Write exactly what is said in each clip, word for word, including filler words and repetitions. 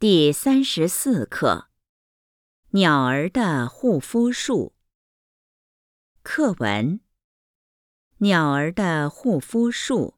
第三十四课：鸟儿的护肤术。课文：鸟儿的护肤术。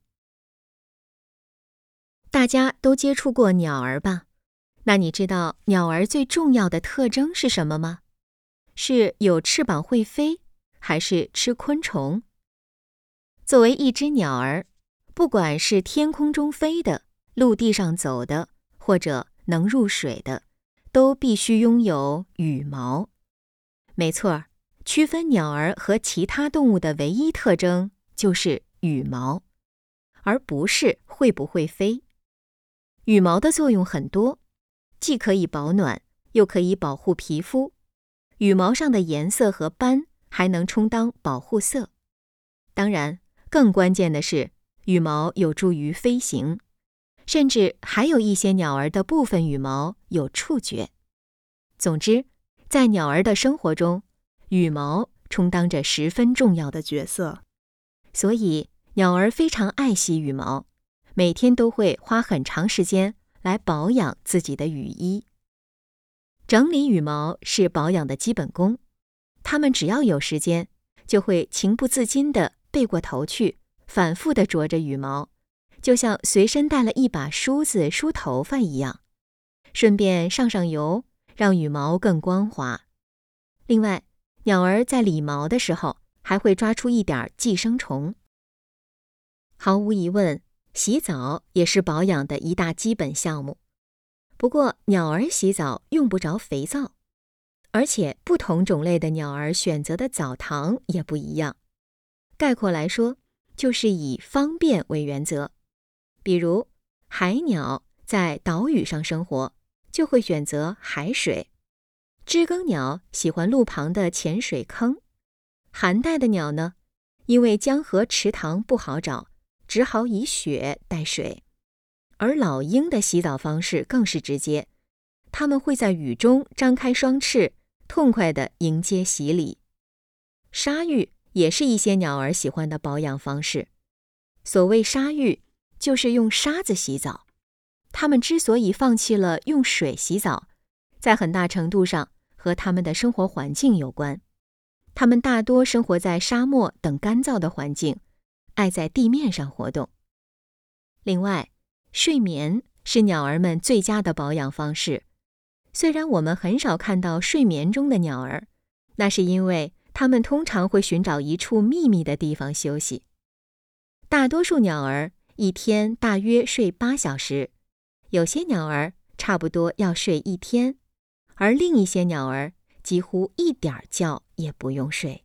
大家都接触过鸟儿吧？那你知道鸟儿最重要的特征是什么吗？是有翅膀会飞，还是吃昆虫？作为一只鸟儿，不管是天空中飞的、陆地上走的，或者能入水的，都必须拥有羽毛。没错，区分鸟儿和其他动物的唯一特征就是羽毛，而不是会不会飞。羽毛的作用很多，既可以保暖，又可以保护皮肤。羽毛上的颜色和斑还能充当保护色。当然，更关键的是，羽毛有助于飞行。甚至还有一些鸟儿的部分羽毛有触觉。总之，在鸟儿的生活中，羽毛充当着十分重要的角色。所以，鸟儿非常爱惜羽毛，每天都会花很长时间来保养自己的羽衣。整理羽毛是保养的基本功，它们只要有时间，就会情不自禁地背过头去，反复地啄着羽毛。就像随身带了一把梳子梳头发一样，顺便上上油，让羽毛更光滑。另外，鸟儿在理毛的时候，还会抓出一点寄生虫。毫无疑问，洗澡也是保养的一大基本项目。不过，鸟儿洗澡用不着肥皂，而且不同种类的鸟儿选择的澡堂也不一样。概括来说，就是以方便为原则。比如，海鸟在岛屿上生活，就会选择海水；知更鸟喜欢路旁的浅水坑；寒带的鸟呢，因为江河池塘不好找，只好以雪代水。而老鹰的洗澡方式更是直接，它们会在雨中张开双翅，痛快地迎接洗礼。沙浴也是一些鸟儿喜欢的保养方式。所谓沙浴，就是用沙子洗澡。它们之所以放弃了用水洗澡，在很大程度上和它们的生活环境有关。它们大多生活在沙漠等干燥的环境，爱在地面上活动。另外，睡眠是鸟儿们最佳的保养方式。虽然我们很少看到睡眠中的鸟儿，那是因为它们通常会寻找一处秘密的地方休息。大多数鸟儿一天大约睡八小时，有些鸟儿差不多要睡一天，而另一些鸟儿几乎一点觉也不用睡。